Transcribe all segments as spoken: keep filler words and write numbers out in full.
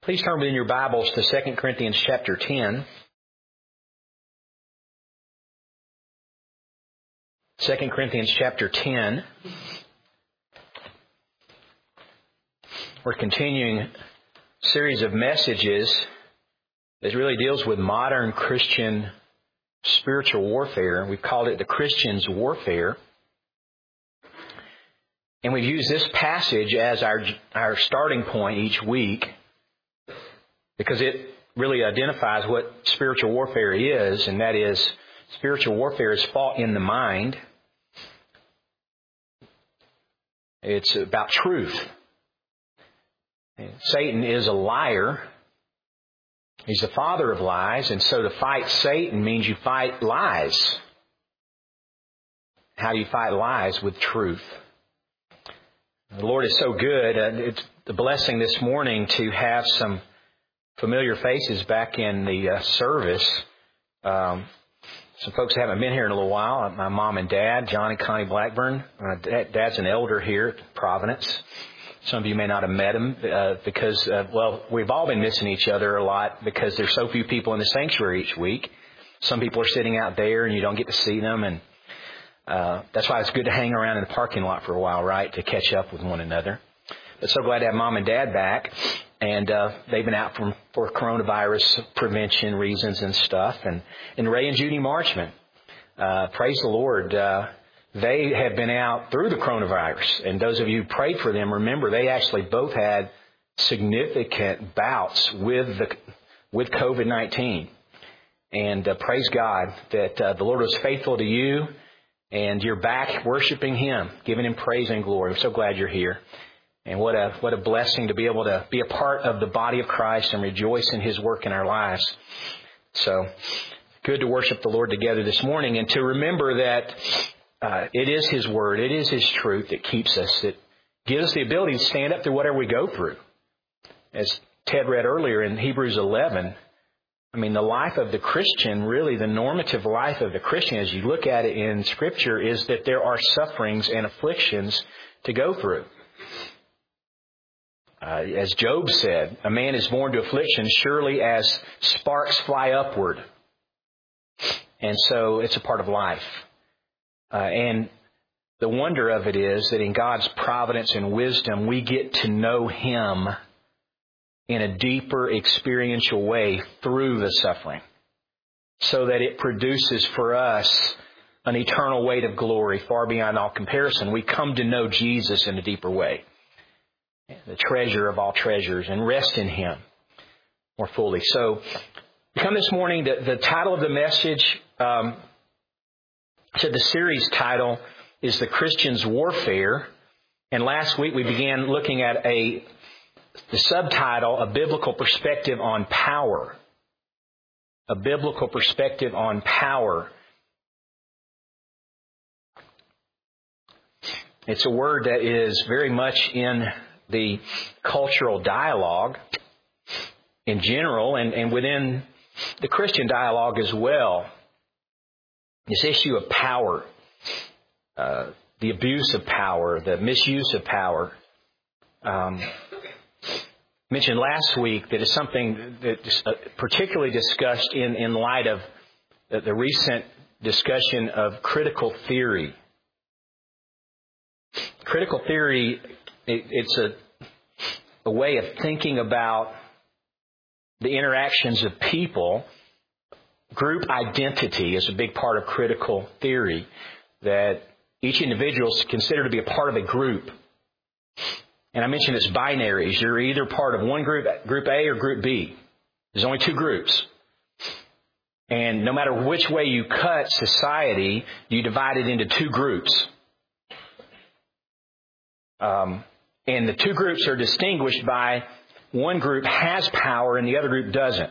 Please turn in your Bibles to Second Corinthians chapter ten. Second Corinthians chapter ten. We're continuing a series of messages that really deals with modern Christian spiritual warfare. We've called it the Christian's warfare. And we've used this passage as our, our starting point each week because it really identifies what spiritual warfare is, and that is spiritual warfare is fought in the mind. It's about truth. Satan is a liar. He's the father of lies, and so to fight Satan means you fight lies. How do you fight lies? With truth. The Lord is so good. Uh, it's a blessing this morning to have some familiar faces back in the uh, service. Um, some folks who haven't been here in a little while. My mom and dad, John and Connie Blackburn. Uh, dad, Dad's an elder here at Providence. Some of you may not have met him uh, because, uh, well, we've all been missing each other a lot because there's so few people in the sanctuary each week. Some people are sitting out there and you don't get to see them, and uh, that's why it's good to hang around in the parking lot for a while, right, to catch up with one another. But so glad to have Mom and Dad back, and uh, they've been out from, for coronavirus prevention reasons and stuff. And, and Ray and Judy Marchman, uh, praise the Lord, uh, they have been out through the coronavirus. And those of you who prayed for them, remember they actually both had significant bouts with the with COVID nineteen. And uh, praise God that uh, the Lord was faithful to you, and you're back worshiping Him, giving Him praise and glory. I'm so glad you're here. And what a what a blessing to be able to be a part of the body of Christ and rejoice in His work in our lives. So good to worship the Lord together this morning, and to remember that uh, it is His Word, it is His truth that keeps us, that gives us the ability to stand up through whatever we go through. As Ted read earlier in Hebrews eleven, I mean, the life of the Christian, really the normative life of the Christian, as you look at it in Scripture, is that there are sufferings and afflictions to go through. Uh, as Job said, a man is born to affliction surely as sparks fly upward. And so it's a part of life. Uh, and the wonder of it is that in God's providence and wisdom, we get to know Him in a deeper experiential way through the suffering, so that it produces for us an eternal weight of glory far beyond all comparison. We come to know Jesus in a deeper way, the treasure of all treasures, and rest in Him more fully. So we come this morning, the, the title of the message, um, said the series title is The Christian's Warfare. And last week we began looking at a the subtitle, A Biblical Perspective on Power. A Biblical Perspective on Power. It's a word that is very much in the cultural dialogue in general, and, and within the Christian dialogue as well. This issue of power, uh, the abuse of power, the misuse of power. Um, mentioned last week that is something that is particularly discussed in, in light of the, the recent discussion of critical theory. Critical theory, it, it's a, a way of thinking about the interactions of people. Group identity is a big part of critical theory, that each individual is considered to be a part of a group. And I mentioned it's binaries. You're either part of one group, Group A, or Group B. There's only two groups. And no matter which way you cut society, you divide it into two groups. Um, and the two groups are distinguished by one group has power and the other group doesn't.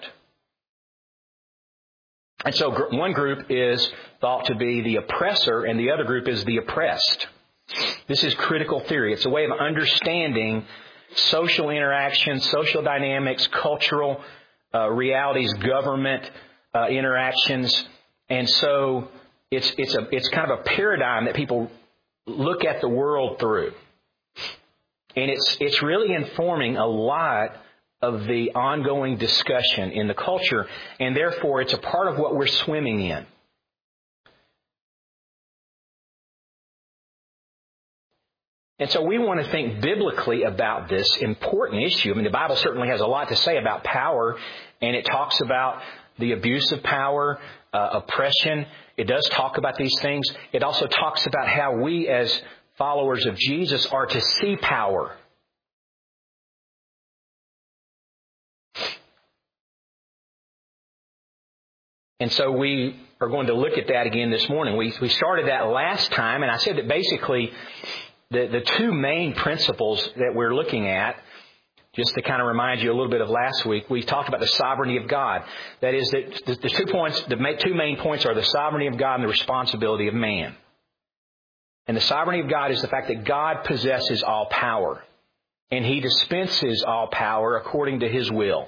And so gr- one group is thought to be the oppressor and the other group is the oppressed. This is critical theory. It's a way of understanding social interaction, social dynamics, cultural uh, realities, government uh, interactions. And so it's it's a it's kind of a paradigm that people look at the world through. And it's it's really informing a lot of the ongoing discussion in the culture, and therefore it's a part of what we're swimming in. And so we want to think biblically about this important issue. I mean, the Bible certainly has a lot to say about power, and it talks about the abuse of power, uh, oppression. It does talk about these things. It also talks about how we as followers of Jesus are to see power. And so we are going to look at that again this morning. We we started that last time, and I said that basically the, the two main principles that we're looking at, just to kind of remind you a little bit of last week, we talked about the sovereignty of God. That is, that the, the two points, the two main points are the sovereignty of God and the responsibility of man. And the sovereignty of God is the fact that God possesses all power, and He dispenses all power according to His will.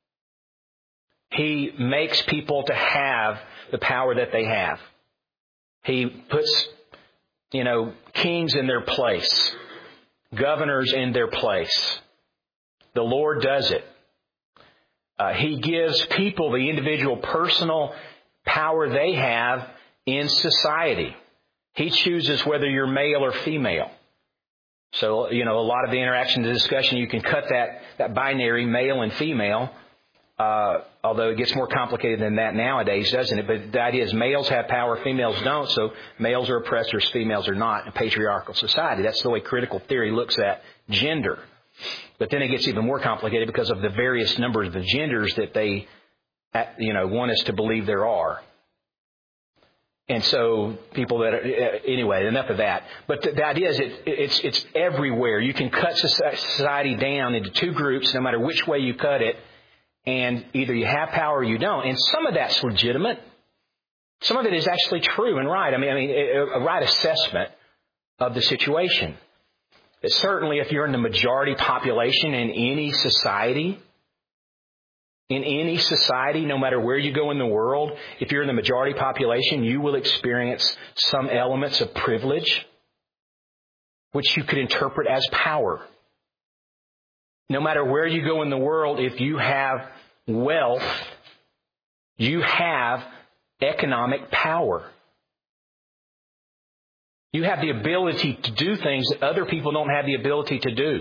He makes people to have the power that they have. He puts, you know, kings in their place, governors in their place. The Lord does it. Uh, he gives people the individual personal power they have in society. He chooses whether you're male or female. So, you know, a lot of the interaction, the discussion, you can cut that, that binary, male and female. Uh, although it gets more complicated than that nowadays, doesn't it? But the idea is males have power, females don't. So males are oppressors, females are not in a patriarchal society. That's the way critical theory looks at gender. But then it gets even more complicated because of the various numbers of genders that they, you know, want us to believe there are. And so people that, are, anyway, enough of that. But the, the idea is it, it's it's everywhere. You can cut society down into two groups, no matter which way you cut it. And either you have power or you don't. And some of that's legitimate. Some of it is actually true and right. I mean, I mean, a right assessment of the situation. Certainly, if you're in the majority population in any society, in any society, no matter where you go in the world, if you're in the majority population, you will experience some elements of privilege, which you could interpret as power. No matter where you go in the world, if you have wealth, you have economic power. You have the ability to do things that other people don't have the ability to do.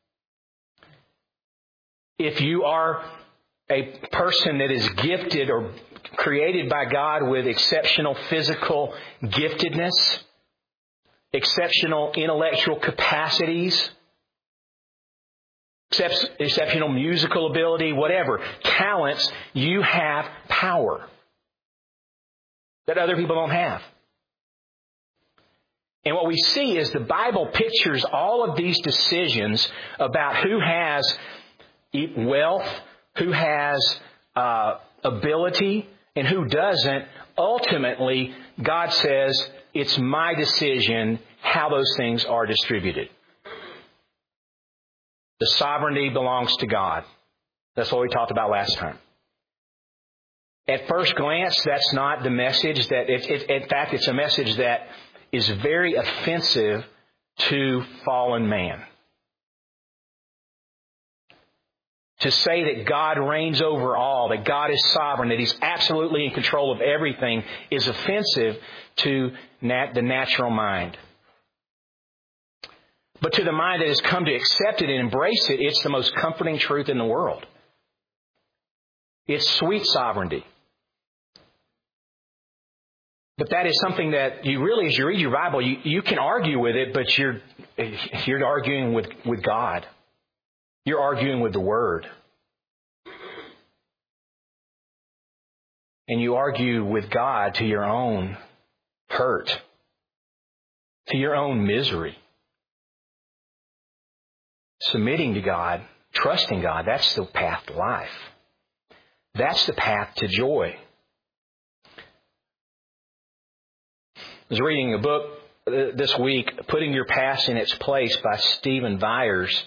If you are a person that is gifted or created by God with exceptional physical giftedness, exceptional intellectual capacities, exceptional musical ability, whatever, talents, you have power that other people don't have. And what we see is the Bible pictures all of these decisions about who has wealth, who has uh, ability, and who doesn't. Ultimately, God says, it's my decision how those things are distributed. The sovereignty belongs to God. That's what we talked about last time. At first glance, that's not the message that, it, it, in fact, it's a message that is very offensive to fallen man. To say that God reigns over all, that God is sovereign, that He's absolutely in control of everything is offensive to nat- the natural mind. But to the mind that has come to accept it and embrace it, it's the most comforting truth in the world. It's sweet sovereignty. But that is something that you really, as you read your Bible, you, you can argue with it, but you're you're arguing with, with God. You're arguing with the Word. And you argue with God to your own hurt, to your own misery. Submitting to God, trusting God, that's the path to life. That's the path to joy. I was reading a book this week, Putting Your Past in Its Place by Stephen Byers.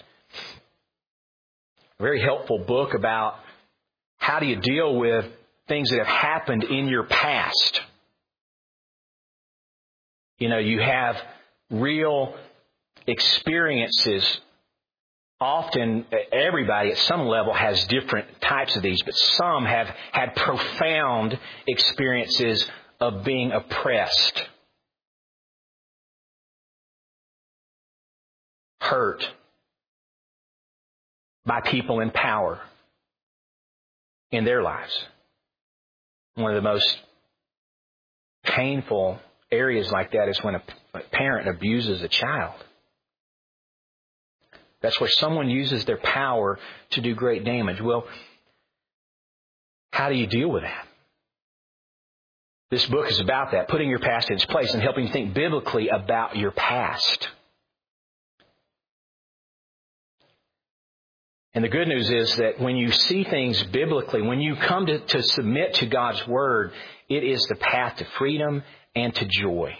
A very helpful book about how do you deal with things that have happened in your past. You know, you have real experiences often everybody at some level has different types of these, but some have had profound experiences of being oppressed, hurt by people in power in their lives. One of the most painful areas like that is when a parent abuses a child. That's where someone uses their power to do great damage. Well, how do you deal with that? This book is about that, putting your past in its place and helping you think biblically about your past. And the good news is that when you see things biblically, when you come to, to submit to God's Word, it is the path to freedom and to joy.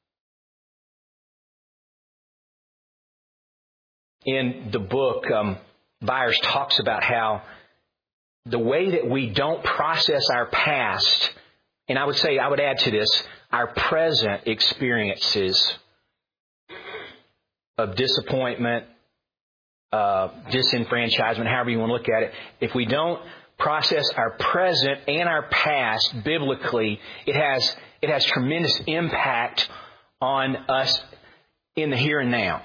In the book, um, Byers talks about how the way that we don't process our past, and I would say, I would add to this, our present experiences of disappointment, uh, disenfranchisement, however you want to look at it, if we don't process our present and our past biblically, it has it has tremendous impact on us in the here and now.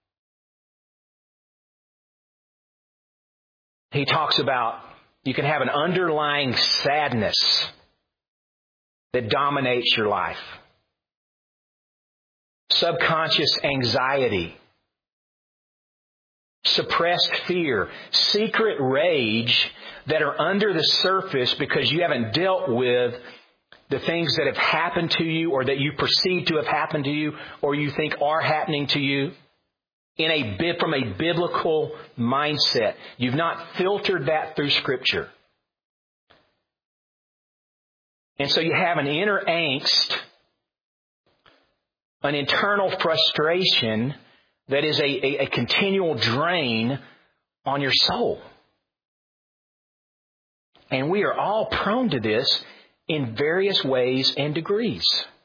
He talks about you can have an underlying sadness that dominates your life. Subconscious anxiety. Suppressed fear. Secret rage that are under the surface because you haven't dealt with the things that have happened to you or that you perceive to have happened to you or you think are happening to you. In a bit from a biblical mindset. You've not filtered that through Scripture. And so you have an inner angst, an internal frustration that is a, a, a continual drain on your soul. And we are all prone to this in various ways and degrees.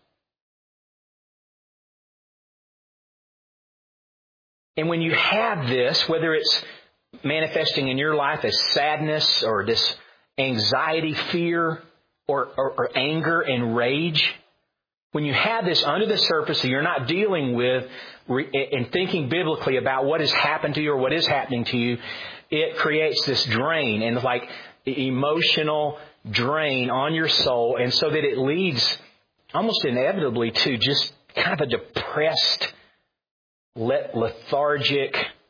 And when you have this, whether it's manifesting in your life as sadness or this anxiety, fear, or, or, or anger and rage, when you have this under the surface that you're not dealing with and thinking biblically about what has happened to you or what is happening to you, it creates this drain and like emotional drain on your soul, and so that it leads almost inevitably to just kind of a depressed, lethargic,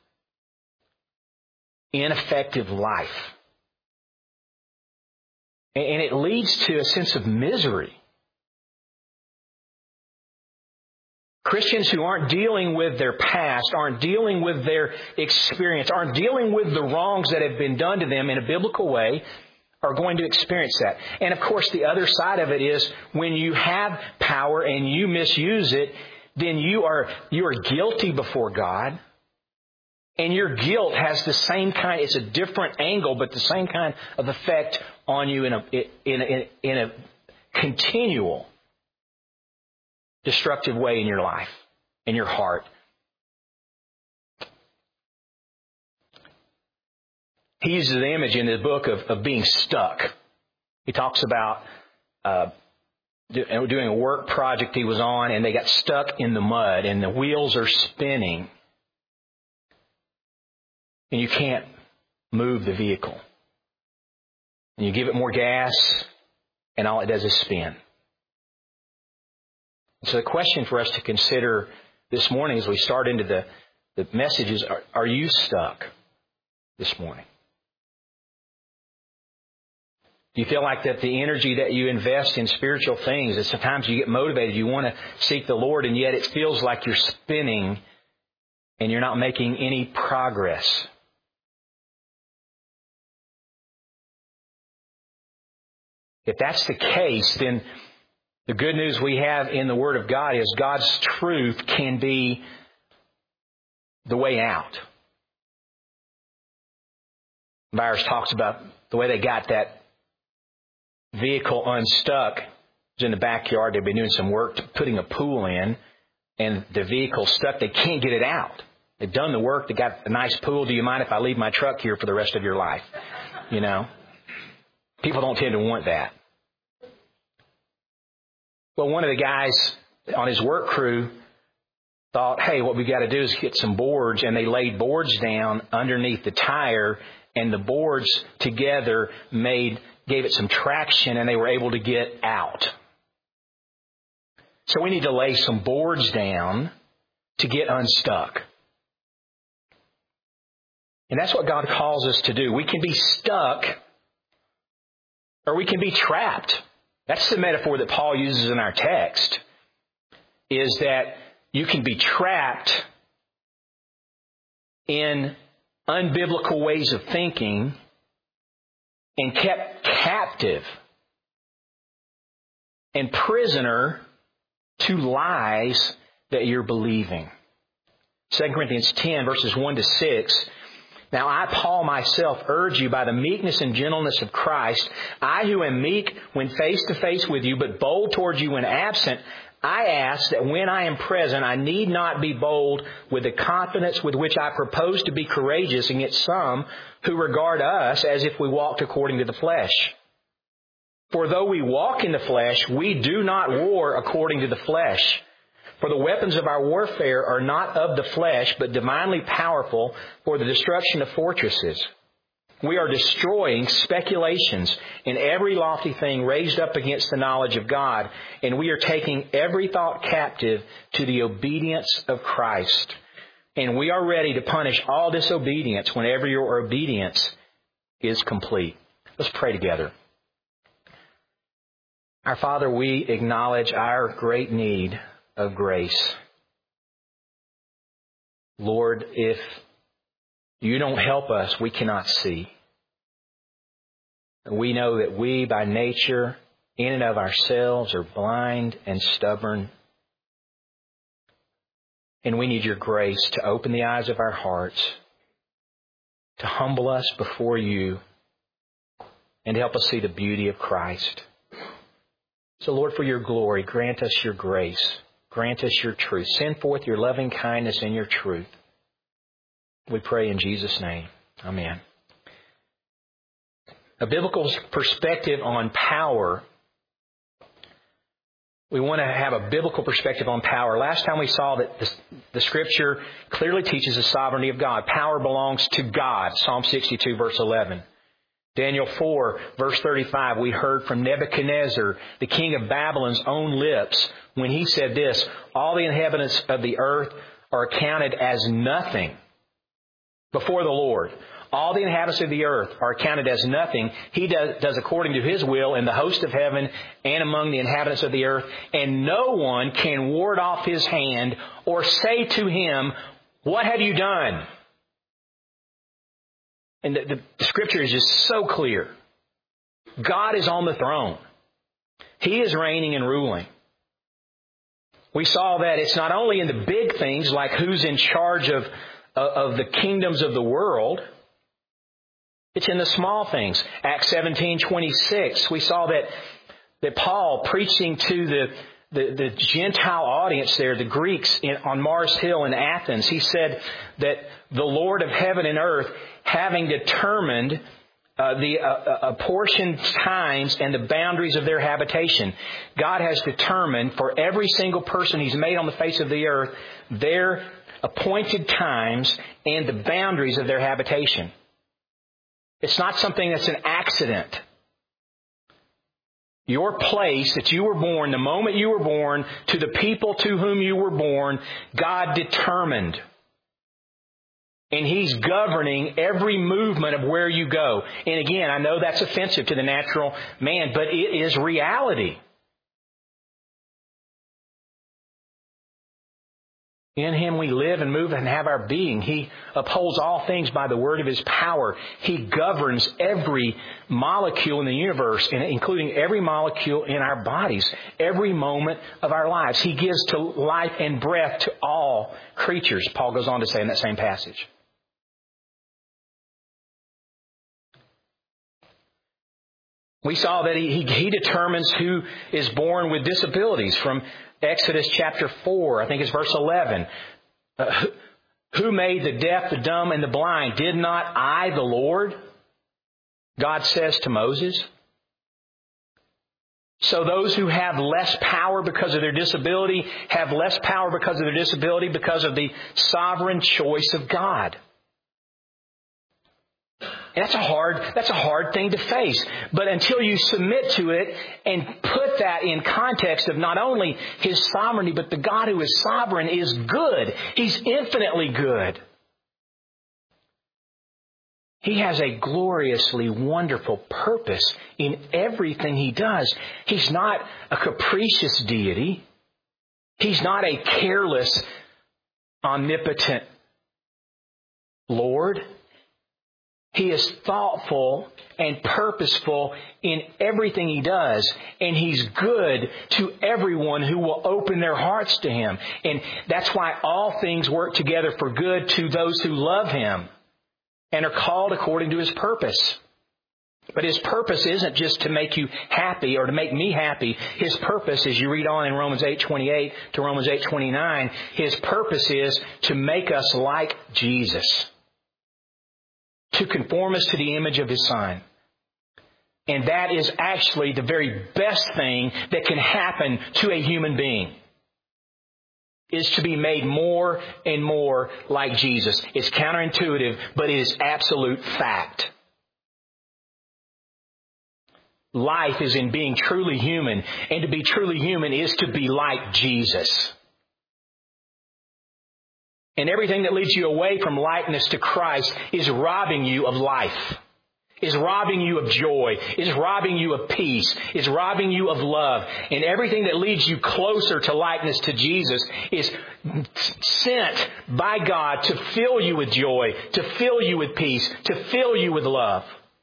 ineffective life. And it leads to a sense of misery. Christians who aren't dealing with their past, aren't dealing with their experience, aren't dealing with the wrongs that have been done to them in a biblical way, are going to experience that. And of course, the other side of it is when you have power and you misuse it, then you are you are guilty before God. And your guilt has the same kind, it's a different angle, but the same kind of effect on you in a in a, in a continual destructive way in your life, in your heart. He uses the image in the book of, of being stuck. He talks about uh, doing a work project he was on, and they got stuck in the mud, and the wheels are spinning. And you can't move the vehicle. And you give it more gas, and all it does is spin. So the question for us to consider this morning as we start into the, the messages, are, are you stuck this morning? Do you feel like that the energy that you invest in spiritual things, that sometimes you get motivated, you want to seek the Lord, and yet it feels like you're spinning and you're not making any progress? If that's the case, then the good news we have in the Word of God is God's truth can be the way out. Byers talks about the way they got that vehicle unstuck. It was in the backyard. They've been doing some work putting a pool in, and the vehicle's stuck. They can't get it out. They've done the work. They got a nice pool. Do you mind if I leave my truck here for the rest of your life? You know, people don't tend to want that. Well, one of the guys on his work crew thought, hey, what we got to do is get some boards. And they laid boards down underneath the tire, and the boards together made, gave it some traction, and they were able to get out. So we need to lay some boards down to get unstuck. And that's what God calls us to do. We can be stuck, or we can be trapped. That's the metaphor that Paul uses in our text, is that you can be trapped in unbiblical ways of thinking and kept captive and prisoner to lies that you're believing. Second Corinthians ten, verses one to six. Now I, Paul, myself, urge you by the meekness and gentleness of Christ, I who am meek when face to face with you, but bold towards you when absent, I ask that when I am present, I need not be bold with the confidence with which I propose to be courageous against some who regard us as if we walked according to the flesh. For though we walk in the flesh, we do not war according to the flesh. For the weapons of our warfare are not of the flesh, but divinely powerful for the destruction of fortresses. We are destroying speculations and every lofty thing raised up against the knowledge of God, and we are taking every thought captive to the obedience of Christ. And we are ready to punish all disobedience whenever your obedience is complete. Let's pray together. Our Father, we acknowledge our great need of grace. Lord, if you don't help us, we cannot see. We know that we, by nature, in and of ourselves, are blind and stubborn. And we need your grace to open the eyes of our hearts, to humble us before you, and to help us see the beauty of Christ. So, Lord, for your glory, grant us your grace. Grant us your truth. Send forth your loving kindness and your truth. We pray in Jesus' name. Amen. A biblical perspective on power. We want to have a biblical perspective on power. Last time we saw that the, the Scripture clearly teaches the sovereignty of God. Power belongs to God. Psalm sixty-two, verse eleven. Daniel four, verse thirty-five, we heard from Nebuchadnezzar, the king of Babylon's own lips, when he said this, all the inhabitants of the earth are accounted as nothing before the Lord. All the inhabitants of the earth are accounted as nothing. He does, does according to His will in the host of heaven and among the inhabitants of the earth. And no one can ward off His hand or say to Him, what have you done? And the, the Scripture is just so clear. God is on the throne. He is reigning and ruling. We saw that it's not only in the big things like who's in charge of, of the kingdoms of the world. It's in the small things. Acts seventeen twenty-six, we saw that, that Paul preaching to the, the, the Gentile audience there, the Greeks in, on Mars Hill in Athens, he said that the Lord of heaven and earth, having determined uh, the uh, apportioned times and the boundaries of their habitation, God has determined for every single person He's made on the face of the earth their appointed times and the boundaries of their habitation. It's not something that's an accident. Your place that you were born, the moment you were born, to the people to whom you were born, God determined. And He's governing every movement of where you go. And again, I know that's offensive to the natural man, but it is reality. In Him we live and move and have our being. He upholds all things by the word of His power. He governs every molecule in the universe, including every molecule in our bodies, every moment of our lives. He gives to life and breath to all creatures, Paul goes on to say in that same passage. We saw that he, he, he determines who is born with disabilities from Exodus chapter four, I think it's verse eleven. Uh, Who made the deaf, the dumb, and the blind? Did not I, the Lord? God says to Moses. So those who have less power because of their disability have less power because of their disability because of the sovereign choice of God. And that's a hard, that's a hard thing to face. But until you submit to it and put that in context of not only His sovereignty, but the God who is sovereign is good. He's infinitely good. He has a gloriously wonderful purpose in everything He does. He's not a capricious deity. He's not a careless, omnipotent Lord. He is thoughtful and purposeful in everything He does. And He's good to everyone who will open their hearts to Him. And that's why all things work together for good to those who love Him and are called according to His purpose. But His purpose isn't just to make you happy or to make me happy. His purpose, as you read on in Romans eight twenty-eight to Romans eight twenty-nine, His purpose is to make us like Jesus. To conform us to the image of His Son. And that is actually the very best thing that can happen to a human being. Is to be made more and more like Jesus. It's counterintuitive, but it is absolute fact. Life is in being truly human. And to be truly human is to be like Jesus. And everything that leads you away from likeness to Christ is robbing you of life, is robbing you of joy, is robbing you of peace, is robbing you of love. And everything that leads you closer to likeness to Jesus is sent by God to fill you with joy, to fill you with peace, to fill you with love.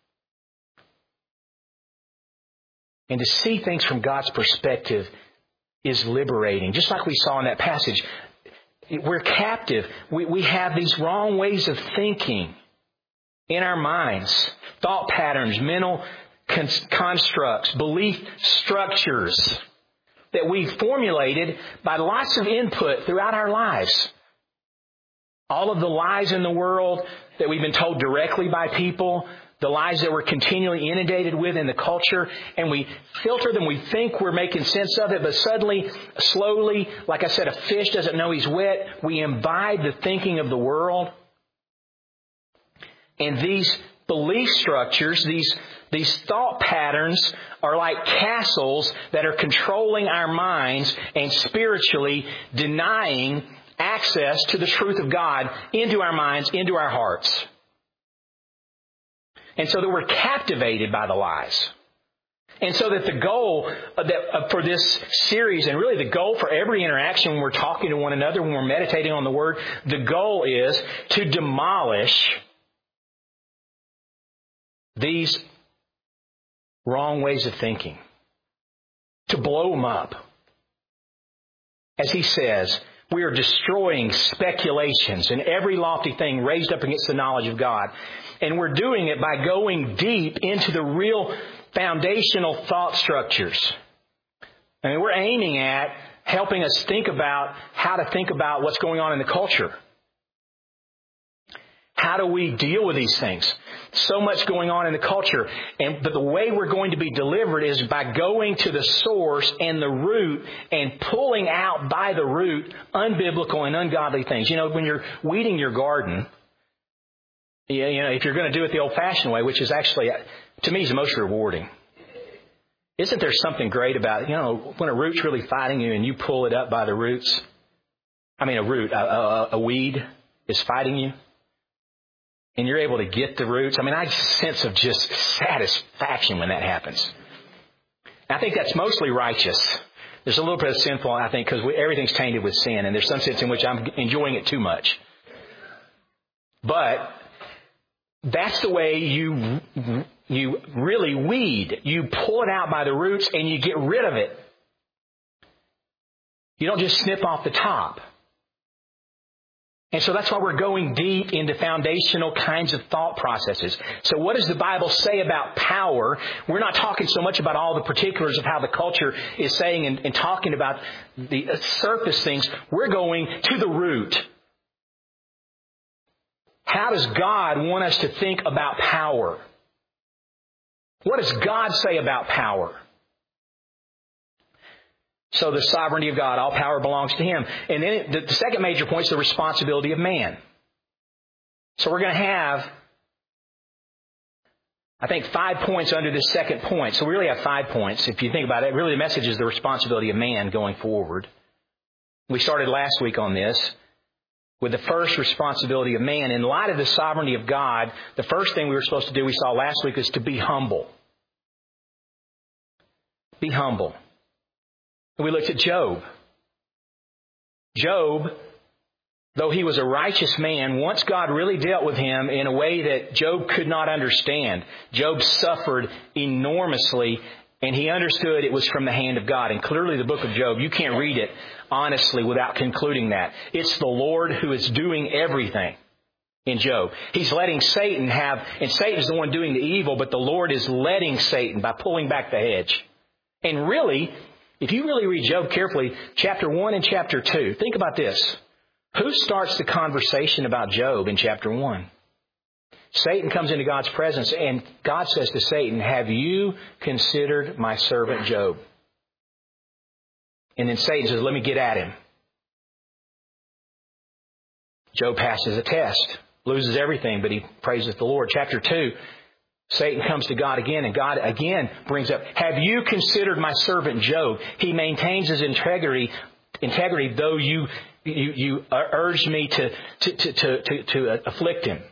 And to see things from God's perspective is liberating. Just like we saw in that passage. We're captive. We, we have these wrong ways of thinking in our minds. Thought patterns, mental con- constructs, belief structures that we've formulated by lots of input throughout our lives. All of the lies in the world that we've been told directly by people, the lies that we're continually inundated with in the culture, and we filter them. We think we're making sense of it, but suddenly, slowly, like I said, a fish doesn't know he's wet. We imbibe the thinking of the world. And these belief structures, these, these thought patterns are like castles that are controlling our minds and spiritually denying access to the truth of God into our minds, into our hearts. And so that we're captivated by the lies. And so that the goal that, for this series, and really the goal for every interaction when we're talking to one another, when we're meditating on the Word, the goal is to demolish these wrong ways of thinking. To blow them up. As he says, we are destroying speculations and every lofty thing raised up against the knowledge of God. And we're doing it by going deep into the real foundational thought structures. I mean, we're aiming at helping us think about how to think about what's going on in the culture. How do we deal with these things? So much going on in the culture. And but the way we're going to be delivered is by going to the source and the root and pulling out by the root unbiblical and ungodly things. You know, when you're weeding your garden, you know, if you're going to do it the old-fashioned way, which is actually, to me, is the most rewarding. Isn't there something great about, you know, when a root's really fighting you and you pull it up by the roots? I mean, a root, a, a, a weed is fighting you. And you're able to get the roots. I mean, I sense of just satisfaction when that happens. I think that's mostly righteous. There's a little bit of sinful, I think, because everything's tainted with sin. And there's some sense in which I'm enjoying it too much. But that's the way you you really weed. You pull it out by the roots and you get rid of it. You don't just snip off the top. And so that's why we're going deep into foundational kinds of thought processes. So what does the Bible say about power? We're not talking so much about all the particulars of how the culture is saying and, and talking about the surface things. We're going to the root. How does God want us to think about power? What does God say about power? So the sovereignty of God, all power belongs to Him. And then the, the second major point is the responsibility of man. So we're going to have, I think, five points under this second point. So we really have five points. If you think about it, really the message is the responsibility of man going forward. We started last week on this with the first responsibility of man. In light of the sovereignty of God, the first thing we were supposed to do, we saw last week, is to be humble. Be humble. We looked at Job. Job, though he was a righteous man, once God really dealt with him in a way that Job could not understand. Job suffered enormously, and he understood it was from the hand of God. And clearly the book of Job, you can't read it honestly without concluding that. It's the Lord who is doing everything in Job. He's letting Satan have, and Satan's the one doing the evil, but the Lord is letting Satan by pulling back the hedge. And really, if you really read Job carefully, chapter one and chapter two, think about this. Who starts the conversation about Job in chapter one? Satan comes into God's presence, and God says to Satan, "Have you considered my servant Job?" And then Satan says, "Let me get at him." Job passes a test, loses everything, but he praises the Lord. Chapter two, Satan comes to God again, and God again brings up, "Have you considered my servant Job? He maintains his integrity, integrity though you you, you urged me to to, to, to, to to afflict him."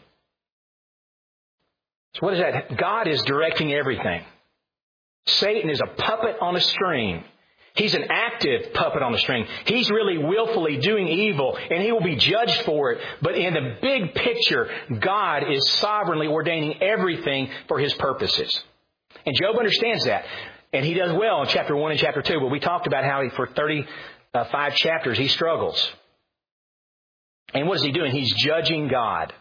So what is that? God is directing everything. Satan is a puppet on a string. He's an active puppet on a string. He's really willfully doing evil, and he will be judged for it. But in the big picture, God is sovereignly ordaining everything for His purposes. And Job understands that. And he does well in chapter one and chapter two. But we talked about how he, for thirty-five chapters, he struggles. And what is he doing? He's judging God.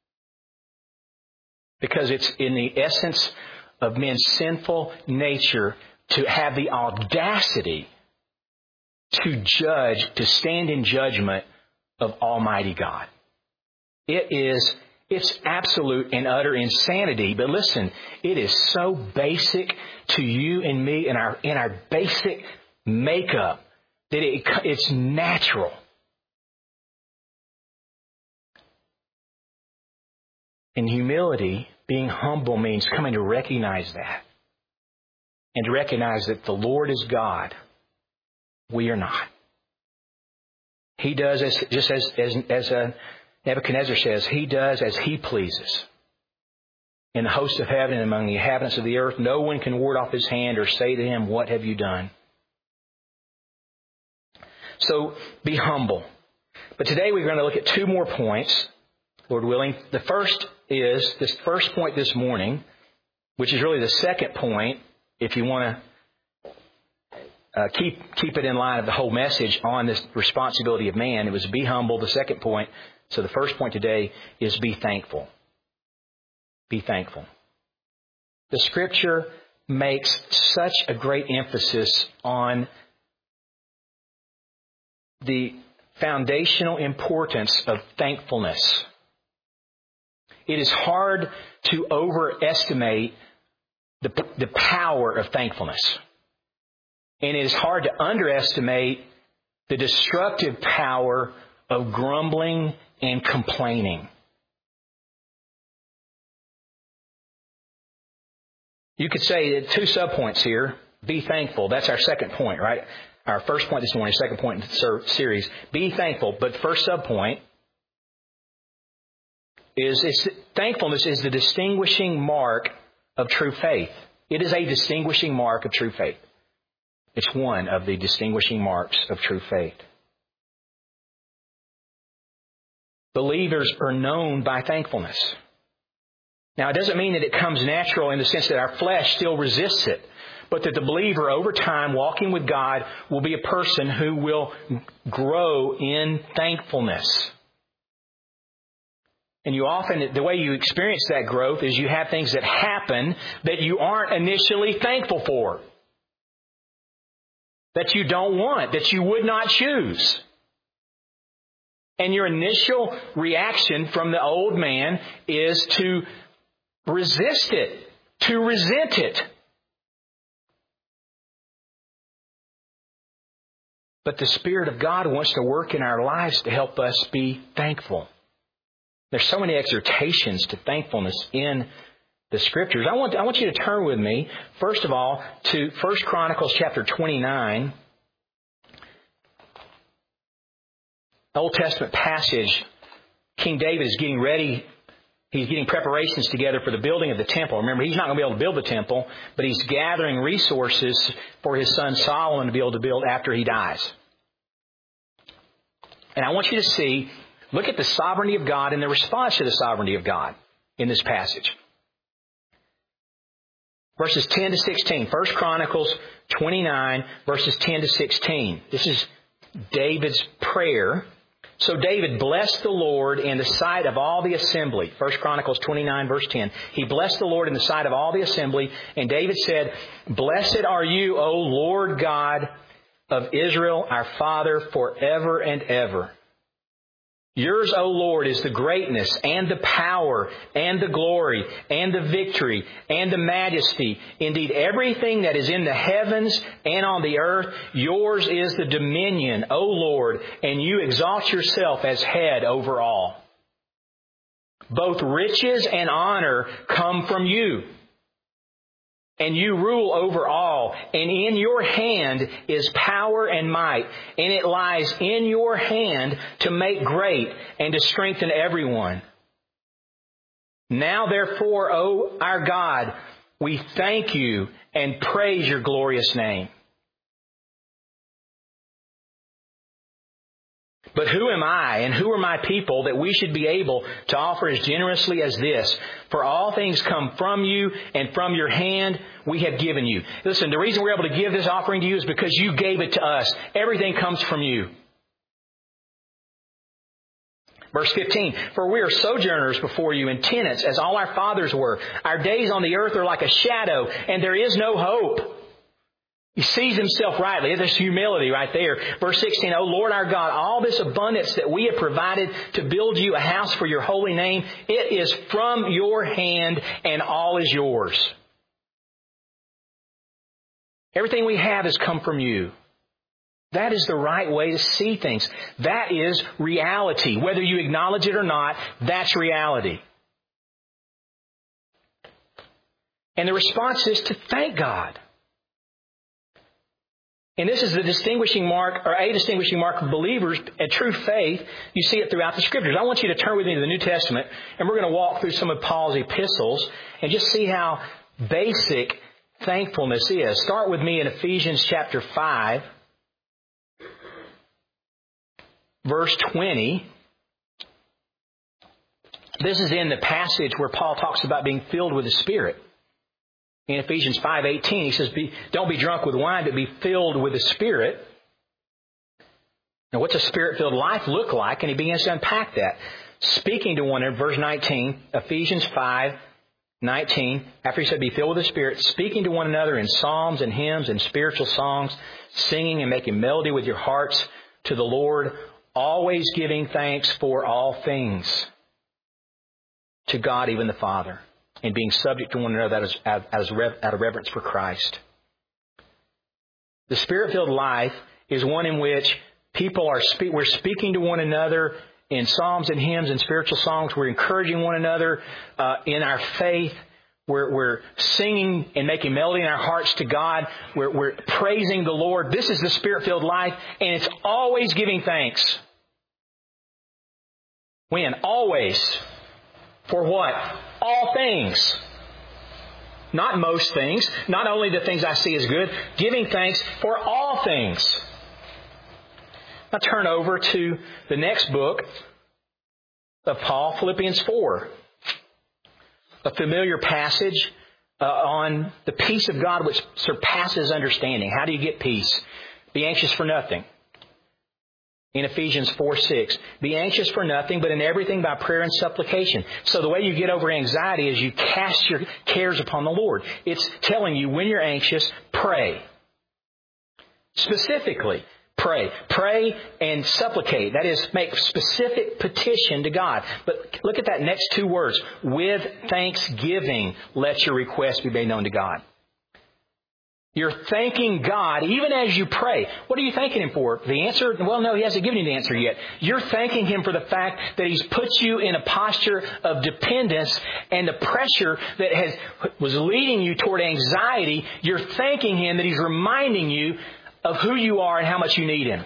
Because it's in the essence of men's sinful nature to have the audacity to judge, to stand in judgment of Almighty God. It is, it's absolute and utter insanity. But listen, it is so basic to you and me in our, in our basic makeup that it, it's natural. And humility, being humble, means coming to recognize that. And to recognize that the Lord is God. We are not. He does, as, just as, as, as uh, Nebuchadnezzar says, He does as He pleases. In the host of heaven and among the inhabitants of the earth, no one can ward off His hand or say to Him, "What have you done?" So, be humble. But today we're going to look at two more points, Lord willing. The first is, this first point this morning, which is really the second point, if you want to uh, keep keep it in line of the whole message on this responsibility of man. It was be humble, the second point. So the first point today is be thankful. Be thankful. The Scripture makes such a great emphasis on the foundational importance of thankfulness. It is hard to overestimate the, the power of thankfulness. And it is hard to underestimate the destructive power of grumbling and complaining. You could say two subpoints here. Be thankful. That's our second point, right? Our first point this morning, second point in the series. Be thankful. But first subpoint is, is thankfulness is the distinguishing mark of true faith. It is a distinguishing mark of true faith. It's one of the distinguishing marks of true faith. Believers are known by thankfulness. Now, it doesn't mean that it comes natural in the sense that our flesh still resists it, but that the believer over time walking with God will be a person who will grow in thankfulness. And you often, the way you experience that growth is you have things that happen that you aren't initially thankful for, that you don't want, that you would not choose. And your initial reaction from the old man is to resist it, to resent it. But the Spirit of God wants to work in our lives to help us be thankful. There's so many exhortations to thankfulness in the Scriptures. I want, I want you to turn with me, first of all, to First Chronicles chapter twenty-nine. Old Testament passage. King David is getting ready. He's getting preparations together for the building of the temple. Remember, he's not going to be able to build the temple, but he's gathering resources for his son Solomon to be able to build after he dies. And I want you to see, look at the sovereignty of God and the response to the sovereignty of God in this passage. Verses ten to sixteen. First Chronicles twenty-nine, verses ten to sixteen. This is David's prayer. So David blessed the Lord in the sight of all the assembly. First Chronicles twenty-nine, verse ten. He blessed the Lord in the sight of all the assembly. And David said, "Blessed are you, O Lord God of Israel, our Father, forever and ever. Yours, O Lord, is the greatness and the power and the glory and the victory and the majesty. Indeed, everything that is in the heavens and on the earth, yours is the dominion, O Lord, and you exalt yourself as head over all. Both riches and honor come from you, and you rule over all. And in your hand is power and might. And it lies in your hand to make great and to strengthen everyone. Now therefore, O our God, we thank you and praise your glorious name. But who am I and who are my people that we should be able to offer as generously as this? For all things come from you, and from your hand we have given you." Listen, the reason we're able to give this offering to you is because you gave it to us. Everything comes from you. Verse fifteen, "For we are sojourners before you and tenants, as all our fathers were. Our days on the earth are like a shadow, and there is no hope." He sees himself rightly. There's humility right there. Verse sixteen, "O Lord our God, all this abundance that we have provided to build you a house for your holy name, it is from your hand, and all is yours." Everything we have has come from you. That is the right way to see things. That is reality. Whether you acknowledge it or not, that's reality. And the response is to thank God. And this is the distinguishing mark, or a distinguishing mark of believers and true faith. You see it throughout the Scriptures. I want you to turn with me to the New Testament, and we're going to walk through some of Paul's epistles and just see how basic thankfulness is. Start with me in Ephesians chapter five, verse twenty. This is in the passage where Paul talks about being filled with the Spirit. In Ephesians five eighteen, he says, be, don't be drunk with wine, but be filled with the Spirit. Now, what's a Spirit-filled life look like? And he begins to unpack that. Speaking to one another, verse nineteen, Ephesians five nineteen, after he said, be filled with the Spirit, speaking to one another in psalms and hymns and spiritual songs, singing and making melody with your hearts to the Lord, always giving thanks for all things to God, even the Father, and being subject to one another as, as, as rev, out of reverence for Christ. The Spirit-filled life is one in which people are spe- we're speaking to one another in psalms and hymns and spiritual songs. We're encouraging one another uh, in our faith. We're, we're singing and making melody in our hearts to God. We're, we're praising the Lord. This is the Spirit-filled life, and it's always giving thanks. When? Always. For what? All things. Not most things. Not only the things I see as good. Giving thanks for all things. Now turn over to the next book of Paul, Philippians four. A familiar passage uh, on the peace of God which surpasses understanding. How do you get peace? Be anxious for nothing. In Ephesians four six, be anxious for nothing, but in everything by prayer and supplication. So the way you get over anxiety is you cast your cares upon the Lord. It's telling you when you're anxious, pray. Specifically, Pray. Pray and supplicate. That is, make specific petition to God. But look at that next two words. With thanksgiving, let your request be made known to God. You're thanking God even as you pray. What are you thanking Him for? The answer? Well, no, He hasn't given you the answer yet. You're thanking Him for the fact that He's put you in a posture of dependence and the pressure that has was leading you toward anxiety. You're thanking Him that He's reminding you of who you are and how much you need Him.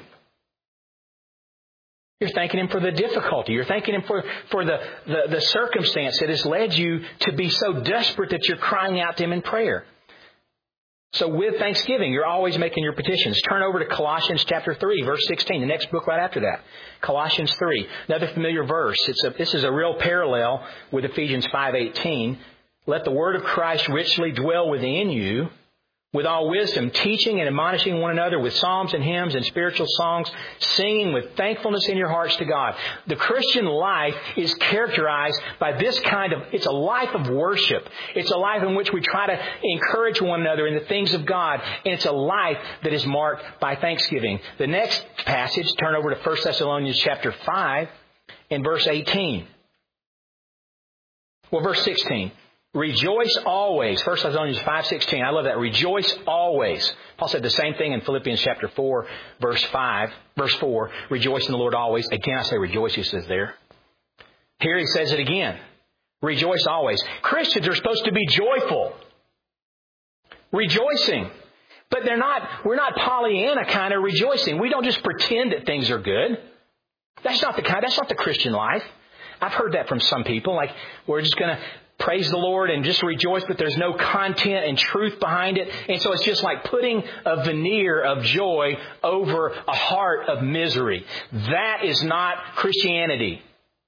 You're thanking Him for the difficulty. You're thanking Him for, for the, the, the circumstance that has led you to be so desperate that you're crying out to Him in prayer. So with thanksgiving, you're always making your petitions. Turn over to Colossians chapter three, verse sixteen, the next book right after that. Colossians three, another familiar verse. It's a, this is a real parallel with Ephesians five eighteen. Let the word of Christ richly dwell within you, with all wisdom, teaching and admonishing one another with psalms and hymns and spiritual songs, singing with thankfulness in your hearts to God. The Christian life is characterized by this kind of, it's a life of worship. It's a life in which we try to encourage one another in the things of God. And it's a life that is marked by thanksgiving. The next passage, turn over to First Thessalonians chapter five and verse eighteen. Well, verse sixteen. Rejoice always. First Thessalonians five sixteen. I love that. Rejoice always. Paul said the same thing in Philippians chapter four, verse five, verse four. Rejoice in the Lord always. Again, I say rejoice, he says there. Here he says it again. Rejoice always. Christians are supposed to be joyful. Rejoicing. But they're not, we're not Pollyanna kind of rejoicing. We don't just pretend that things are good. That's not the kind, that's not the Christian life. I've heard that from some people. Like, we're just going to praise the Lord and just rejoice, but there's no content and truth behind it. And so it's just like putting a veneer of joy over a heart of misery. That is not Christianity.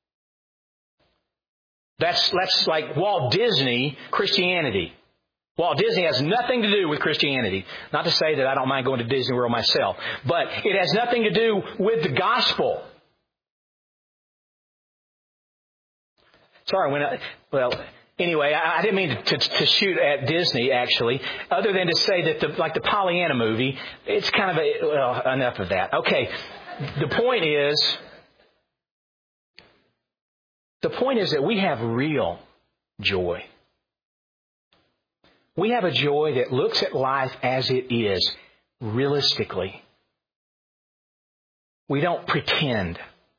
That's, that's like Walt Disney Christianity. Walt Disney has nothing to do with Christianity. Not to say that I don't mind going to Disney World myself, but it has nothing to do with the gospel. Sorry, when I, well, anyway, I, I didn't mean to, to, to shoot at Disney, actually, other than to say that, the, like the Pollyanna movie, it's kind of a, well, enough of that. Okay, the point is, the point is that we have real joy. We have a joy that looks at life as it is, realistically. We don't pretend.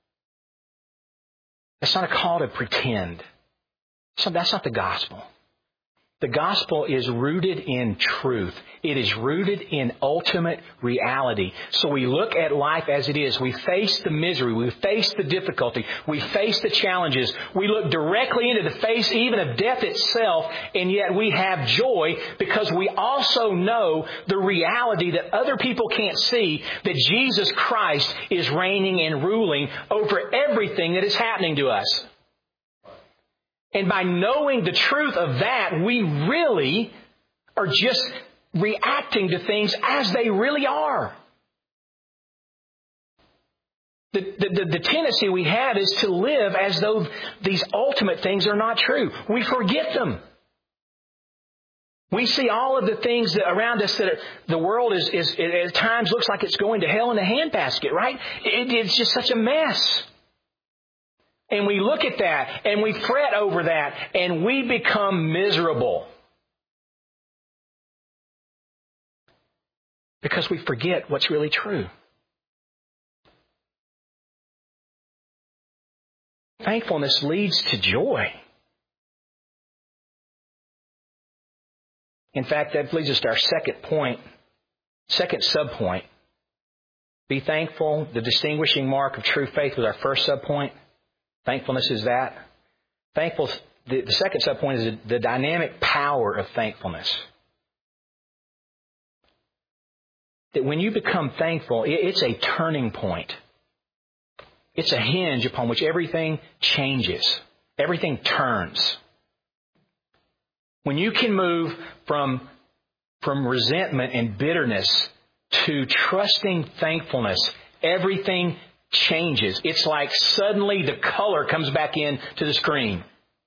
That's not a call to pretend. So that's not the gospel. The gospel is rooted in truth. It is rooted in ultimate reality. So we look at life as it is. We face the misery. We face the difficulty. We face the challenges. We look directly into the face even of death itself, and yet we have joy because we also know the reality that other people can't see, that Jesus Christ is reigning and ruling over everything that is happening to us. And by knowing the truth of that, we really are just reacting to things as they really are. The, the, the, the tendency we have is to live as though these ultimate things are not true. We forget them. We see all of the things that around us that are, the world is, is at times looks like it's going to hell in a handbasket, right? It, it's just such a mess. And we look at that and we fret over that and we become miserable. Because we forget what's really true. Thankfulness leads to joy. In fact, that leads us to our second point, second subpoint. Be thankful, the distinguishing mark of true faith, was our first subpoint. Thankfulness is that. Thankful. The, the second subpoint is the, the dynamic power of thankfulness. That when you become thankful, it, it's a turning point. It's a hinge upon which everything changes. Everything turns. When you can move from, from resentment and bitterness to trusting thankfulness, everything changes. It's like suddenly the color comes back in to the screen.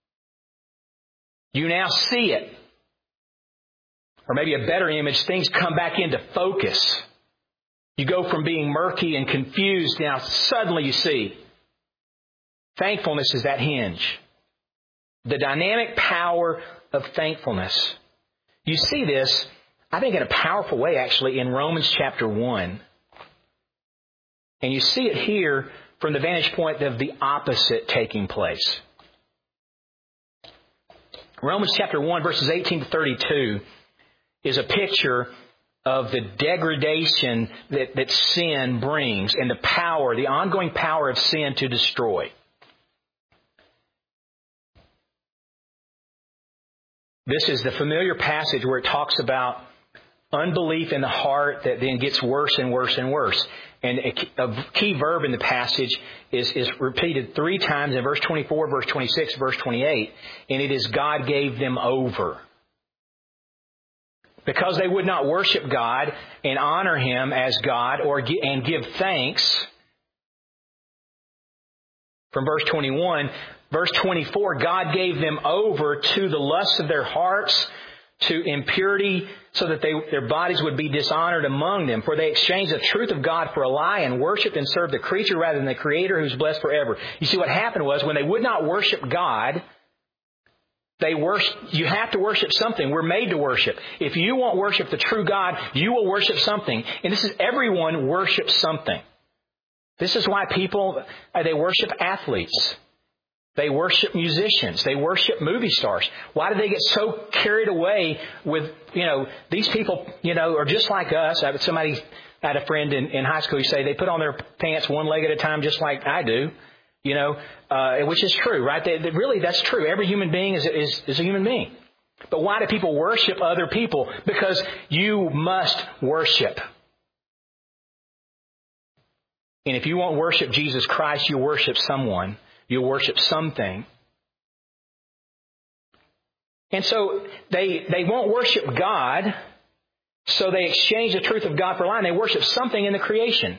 You now see it. Or maybe a better image, things come back into focus. You go from being murky and confused, now suddenly you see. Thankfulness is that hinge. The dynamic power of thankfulness. You see this, I think, in a powerful way, actually, in Romans chapter one. And you see it here from the vantage point of the opposite taking place. Romans chapter one, verses eighteen to thirty-two, is a picture of the degradation that, that sin brings and the power, the ongoing power of sin to destroy. This is the familiar passage where it talks about unbelief in the heart that then gets worse and worse and worse. And a, a key verb in the passage is, is repeated three times in verse twenty-four, verse twenty-six, verse twenty-eight. And it is God gave them over. Because they would not worship God and honor Him as God or and give thanks. From verse twenty-one, verse twenty-four, God gave them over to the lusts of their hearts, to impurity, so that they, their bodies would be dishonored among them. For they exchanged the truth of God for a lie and worshipped and served the creature rather than the Creator who's blessed forever. You see, what happened was when they would not worship God, they worship, you have to worship something. We're made to worship. If you won't worship the true God, you will worship something. And this is everyone worships something. This is why people, they worship athletes. They worship musicians. They worship movie stars. Why do they get so carried away with, you know, these people, you know, are just like us. I had somebody, I had a friend in, in high school who say they put on their pants one leg at a time just like I do, you know, uh, which is true, right? They, they, really, that's true. Every human being is, is, is a human being. But why do people worship other people? Because you must worship. And if you won't worship Jesus Christ, you worship someone. You'll worship something. And so they they won't worship God, so they exchange the truth of God for a lie, and they worship something in the creation.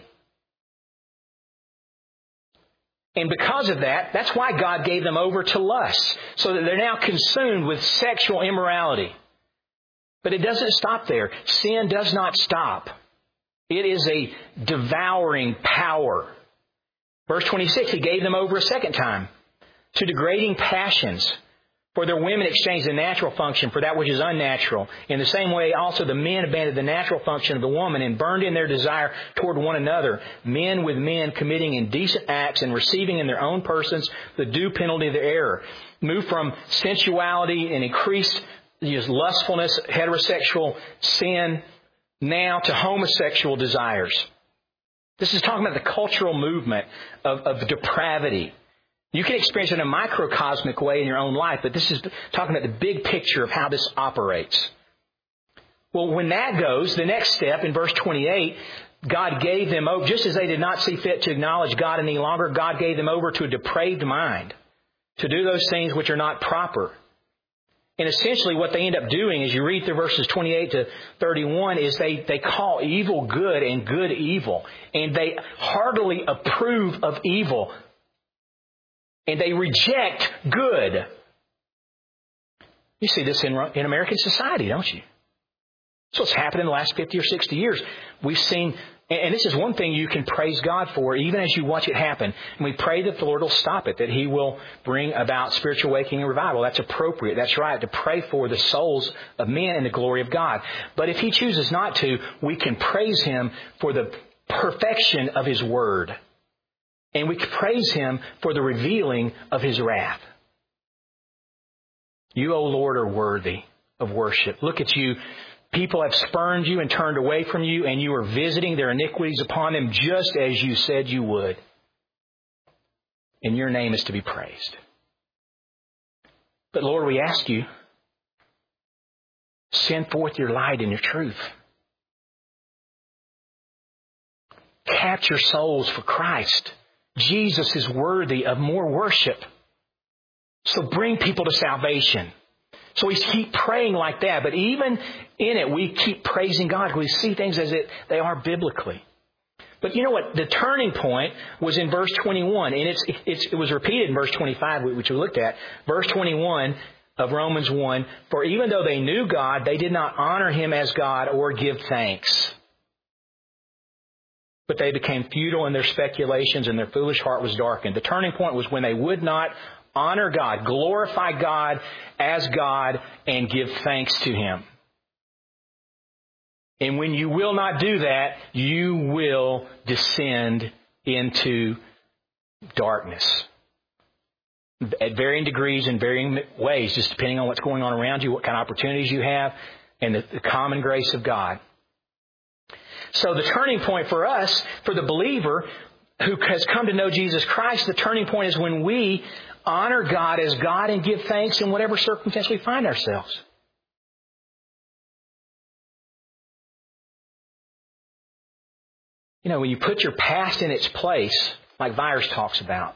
And because of that, that's why God gave them over to lust, so that they're now consumed with sexual immorality. But it doesn't stop there. Sin does not stop. It is a devouring power. Verse twenty-six, He gave them over a second time to degrading passions. For their women exchanged the natural function for that which is unnatural. In the same way, also the men abandoned the natural function of the woman and burned in their desire toward one another, men with men committing indecent acts and receiving in their own persons the due penalty of their error. Moved from sensuality and increased just lustfulness, heterosexual sin, now to homosexual desires. This is talking about the cultural movement of, of depravity. You can experience it in a microcosmic way in your own life, but this is talking about the big picture of how this operates. Well, when that goes, the next step in verse twenty-eight, God gave them over, just as they did not see fit to acknowledge God any longer, God gave them over to a depraved mind, to do those things which are not proper. And essentially what they end up doing, as you read through verses twenty-eight to thirty-one, is they, they call evil good and good evil. And they heartily approve of evil. And they reject good. You see this in, in American society, don't you? So what's happened in the last fifty or sixty years. We've seen, and this is one thing you can praise God for, even as you watch it happen. And we pray that the Lord will stop it, that He will bring about spiritual awakening and revival. That's appropriate. That's right, to pray for the souls of men and the glory of God. But if He chooses not to, we can praise Him for the perfection of His Word. And we can praise Him for the revealing of His wrath. You, O Lord, are worthy of worship. Look at you. People have spurned you and turned away from you, and you are visiting their iniquities upon them just as you said you would. And your name is to be praised. But Lord, we ask you, send forth your light and your truth. Capture souls for Christ. Jesus is worthy of more worship. So bring people to salvation. So we keep praying like that. But even in it, we keep praising God. We see things as it, they are biblically. But you know what? The turning point was in verse twenty-one. And it's, it's, it was repeated in verse twenty-five, which we looked at. Verse twenty-one of Romans one. For even though they knew God, they did not honor Him as God or give thanks. but they became futile in their speculations, and their foolish heart was darkened. The turning point was when they would not honor God, glorify God as God, and give thanks to Him. And when you will not do that, you will descend into darkness. At varying degrees and varying ways, just depending on what's going on around you, what kind of opportunities you have, and the, the common grace of God. So the turning point for us, for the believer who has come to know Jesus Christ, the turning point is when we honor God as God and give thanks in whatever circumstance we find ourselves. You know, when you put your past in its place, like Vyers talks about,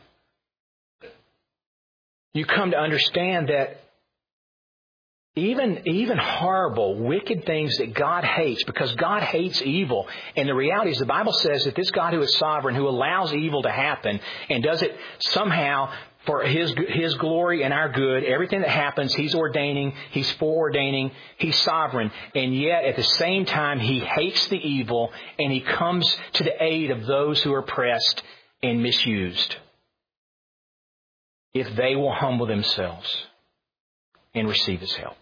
you come to understand that even, even horrible, wicked things that God hates, because God hates evil. And the reality is the Bible says that this God who is sovereign, who allows evil to happen and does it somehow for His, His glory and our good, everything that happens, He's ordaining, He's foreordaining, He's sovereign. And yet at the same time, He hates the evil and He comes to the aid of those who are oppressed and misused, if they will humble themselves and receive His help.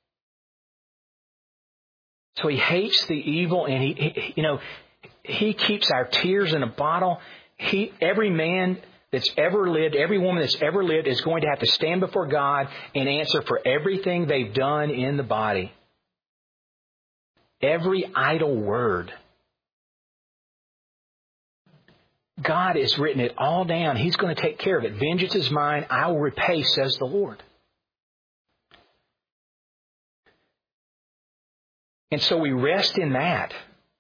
So He hates the evil, and he, he, you know, He keeps our tears in a bottle. He, every man that's ever lived, every woman that's ever lived is going to have to stand before God and answer for everything they've done in the body. Every idle word. God has written it all down. He's going to take care of it. Vengeance is mine. I will repay, says the Lord. And so we rest in that.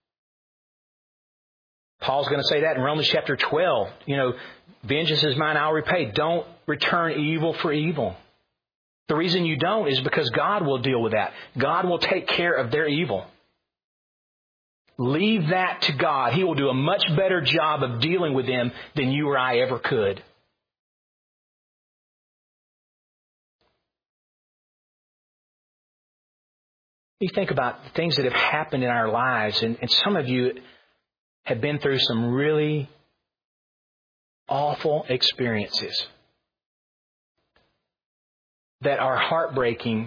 Paul's going to say that in Romans chapter twelve. You know, vengeance is mine, I'll repay. Don't return evil for evil. The reason you don't is because God will deal with that. God will take care of their evil. Leave that to God. He will do a much better job of dealing with them than you or I ever could. You think about the things that have happened in our lives, and, and some of you have been through some really awful experiences that are heartbreaking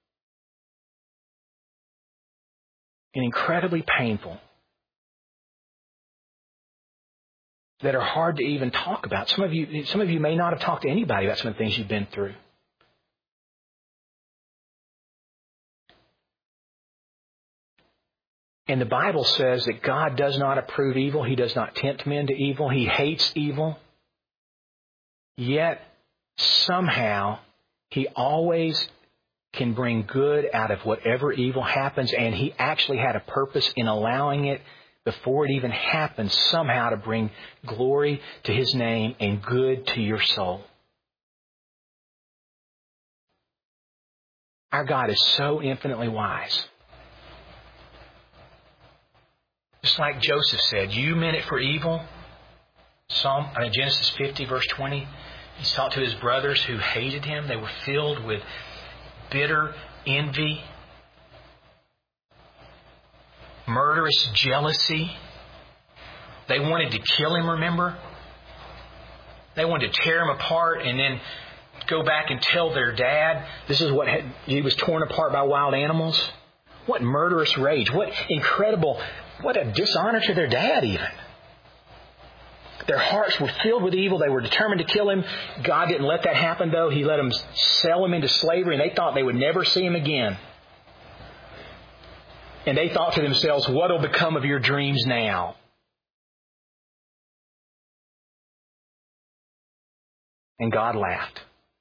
and incredibly painful, that are hard to even talk about. Some of you, some of you may not have talked to anybody about some of the things you've been through. And the Bible says that God does not approve evil. He does not tempt men to evil. He hates evil. Yet, somehow, He always can bring good out of whatever evil happens. And He actually had a purpose in allowing it before it even happens, somehow to bring glory to His name and good to your soul. Our God is so infinitely wise. Just like Joseph said, you meant it for evil. Psalm, I mean, Genesis fifty, verse twenty. He talked to his brothers who hated him. They were filled with bitter envy, murderous jealousy. They wanted to kill him, remember? They wanted to tear him apart and then go back and tell their dad, this is what had, he was torn apart by wild animals. What murderous rage. What incredible, what a dishonor to their dad even. Their hearts were filled with evil. They were determined to kill him. God didn't let that happen, though. He let them sell him into slavery, and they thought they would never see him again. And they thought to themselves, what will become of your dreams now? And God laughed.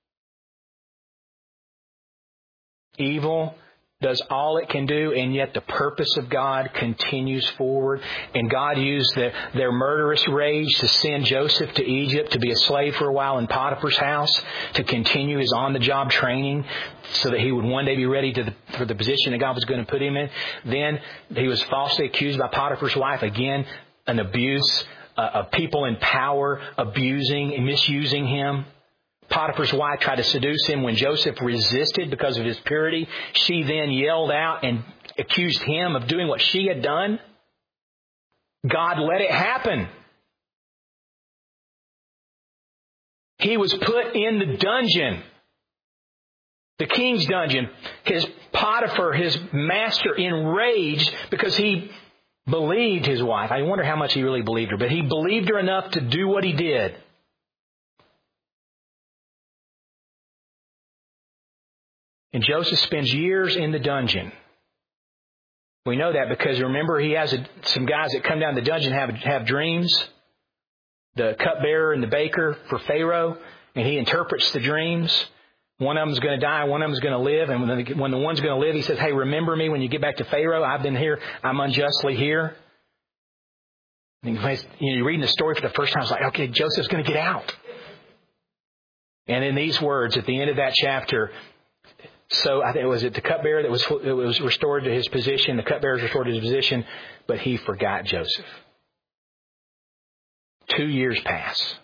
Evil does all it can do, and yet the purpose of God continues forward. And God used the, their murderous rage to send Joseph to Egypt to be a slave for a while in Potiphar's house, to continue his on-the-job training so that he would one day be ready to the, for the position that God was going to put him in. Then he was falsely accused by Potiphar's wife. Again, an abuse uh, of people in power abusing and misusing him. Potiphar's wife tried to seduce him. When Joseph resisted because of his purity, she then yelled out and accused him of doing what she had done. God let it happen. He was put in the dungeon, the king's dungeon. His Potiphar, his master, enraged because he believed his wife. I wonder how much he really believed her, but he believed her enough to do what he did. And Joseph spends years in the dungeon. We know that because remember he has a, some guys that come down the dungeon and have, have dreams. The cupbearer and the baker for Pharaoh. And he interprets the dreams. One of them's going to die, one of them's going to live. And when the, when the one's going to live, he says, hey, remember me when you get back to Pharaoh. I've been here. I'm unjustly here. And you're reading the story for the first time. It's like, okay, Joseph's going to get out. And in these words, at the end of that chapter, so I think it was it the cupbearer that was it was restored to his position. The cupbearer was restored to his position, but he forgot Joseph. Two years pass.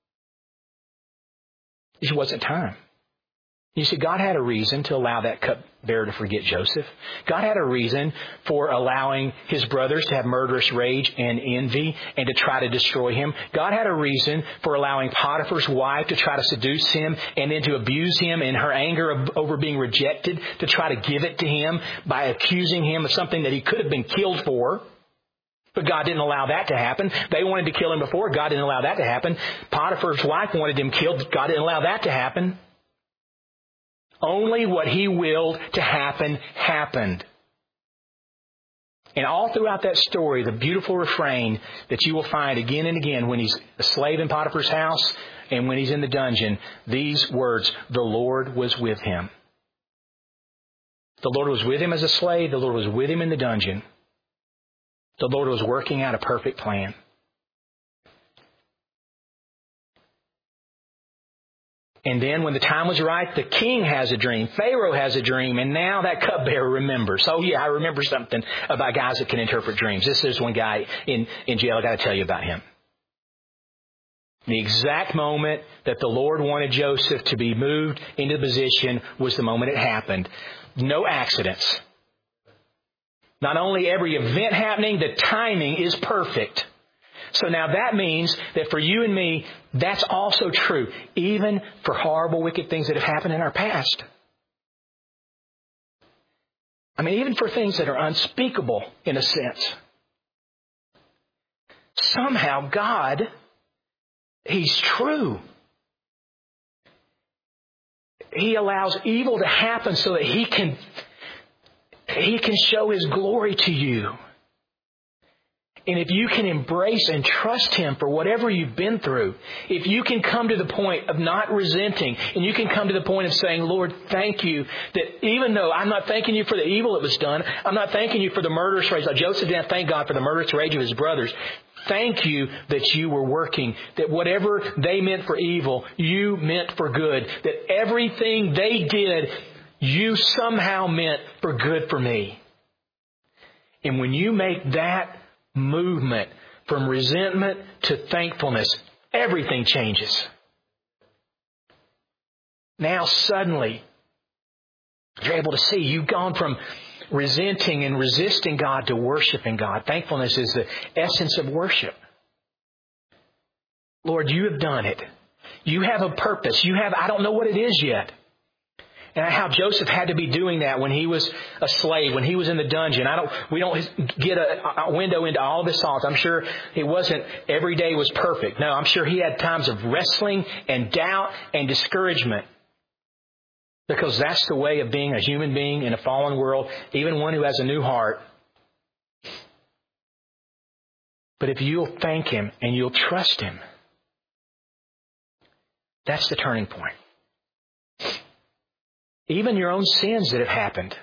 It just wasn't time. You see, God had a reason to allow that cupbearer to forget Joseph. God had a reason for allowing his brothers to have murderous rage and envy and to try to destroy him. God had a reason for allowing Potiphar's wife to try to seduce him and then to abuse him in her anger of, over being rejected, to try to give it to him by accusing him of something that he could have been killed for. But God didn't allow that to happen. They wanted to kill him before. God didn't allow that to happen. Potiphar's wife wanted him killed. God didn't allow that to happen. Only what He willed to happen, happened. And all throughout that story, the beautiful refrain that you will find again and again when he's a slave in Potiphar's house and when he's in the dungeon, these words, the Lord was with him. The Lord was with him as a slave. The Lord was with him in the dungeon. The Lord was working out a perfect plan. And then when the time was right, the king has a dream. Pharaoh has a dream. And now that cupbearer remembers. Oh, yeah, I remember something about guys that can interpret dreams. This is one guy in, in jail. I got to tell you about him. The exact moment that the Lord wanted Joseph to be moved into position was the moment it happened. No accidents. Not only every event happening, the timing is perfect. So now that means that for you and me, that's also true, even for horrible, wicked things that have happened in our past. I mean, even for things that are unspeakable in a sense. Somehow God, He's true. He allows evil to happen so that He can, He can show His glory to you. And if you can embrace and trust Him for whatever you've been through, if you can come to the point of not resenting, and you can come to the point of saying, Lord, thank you that even though I'm not thanking you for the evil that was done, I'm not thanking you for the murderous rage. Like Joseph didn't thank God for the murderous rage of his brothers. Thank you that you were working, that whatever they meant for evil, you meant for good, that everything they did, you somehow meant for good for me. And when you make that movement from resentment to thankfulness, everything changes. Now suddenly, you're able to see you've gone from resenting and resisting God to worshiping God. Thankfulness is the essence of worship. Lord, you have done it. You have a purpose. You have, I don't know what it is yet. And how Joseph had to be doing that when he was a slave, when he was in the dungeon. I don't, we don't get a, a window into all of his thoughts. I'm sure it wasn't every day was perfect. No, I'm sure he had times of wrestling and doubt and discouragement. Because that's the way of being a human being in a fallen world, even one who has a new heart. But if you'll thank Him and you'll trust Him, that's the turning point. Even your own sins that have happened.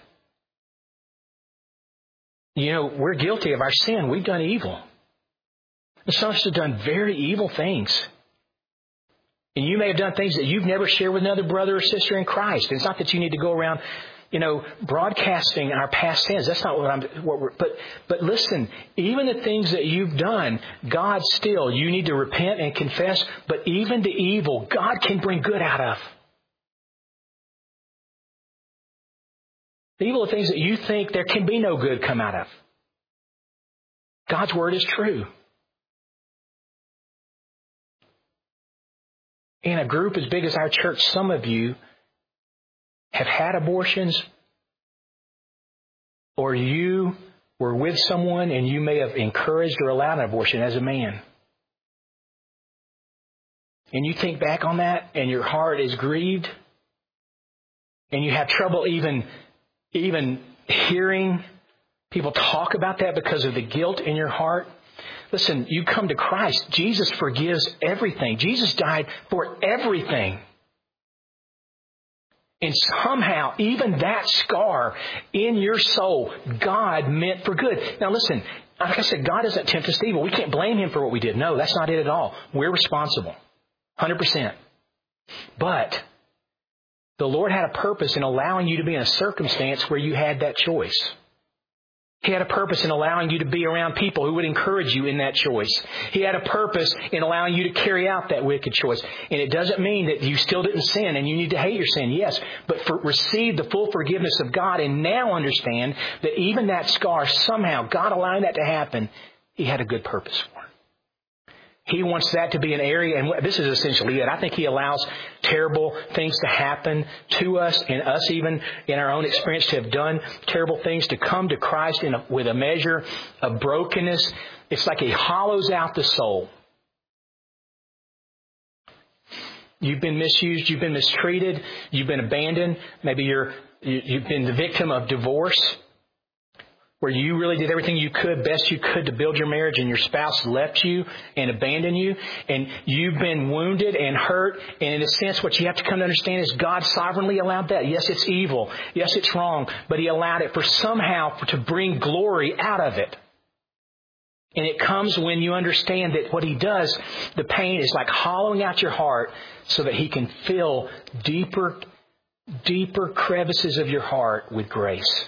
You know, we're guilty of our sin. We've done evil. And some of us have done very evil things. And you may have done things that you've never shared with another brother or sister in Christ. It's not that you need to go around, you know, broadcasting our past sins. That's not what I'm, what we're, but, but listen, even the things that you've done, God still, you need to repent and confess. But even the evil, God can bring good out of. The evil things that you think there can be no good come out of. God's Word is true. In a group as big as our church, some of you have had abortions, or you were with someone and you may have encouraged or allowed an abortion as a man. And you think back on that and your heart is grieved and you have trouble even, even hearing people talk about that because of the guilt in your heart. Listen, you come to Christ. Jesus forgives everything. Jesus died for everything. And somehow, even that scar in your soul, God meant for good. Now listen, like I said, God doesn't tempt us to evil. We can't blame Him for what we did. No, that's not it at all. We're responsible. one hundred percent. But the Lord had a purpose in allowing you to be in a circumstance where you had that choice. He had a purpose in allowing you to be around people who would encourage you in that choice. He had a purpose in allowing you to carry out that wicked choice. And it doesn't mean that you still didn't sin and you need to hate your sin. Yes, but for, receive the full forgiveness of God and now understand that even that scar, somehow, God allowing that to happen, He had a good purpose for it. He wants that to be an area, and this is essentially it. I think He allows terrible things to happen to us and us even in our own experience to have done terrible things, to come to Christ in a, with a measure of brokenness. It's like He hollows out the soul. You've been misused. You've been mistreated. You've been abandoned. Maybe you're, you, you've been the victim of divorce, where you really did everything you could, best you could to build your marriage, and your spouse left you and abandoned you, and you've been wounded and hurt. And in a sense, what you have to come to understand is God sovereignly allowed that. Yes, it's evil. Yes, it's wrong. But He allowed it for somehow to bring glory out of it. And it comes when you understand that what He does, the pain is like hollowing out your heart so that He can fill deeper, deeper crevices of your heart with grace.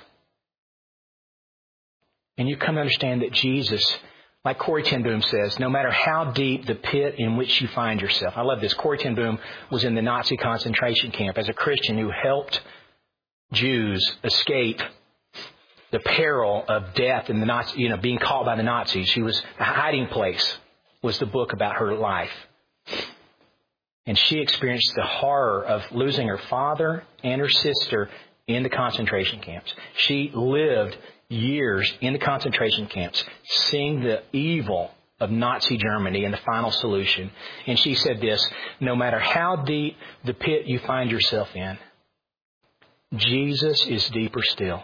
And you come to understand that Jesus, like Corrie ten Boom says, no matter how deep the pit in which you find yourself. I love this. Corrie ten Boom was in the Nazi concentration camp as a Christian who helped Jews escape the peril of death and the Nazi, you know, being caught by the Nazis. She was a hiding place, was the book about her life. And she experienced the horror of losing her father and her sister in the concentration camps. She lived years in the concentration camps, seeing the evil of Nazi Germany and the final solution. And she said this: no matter how deep the pit you find yourself in, Jesus is deeper still.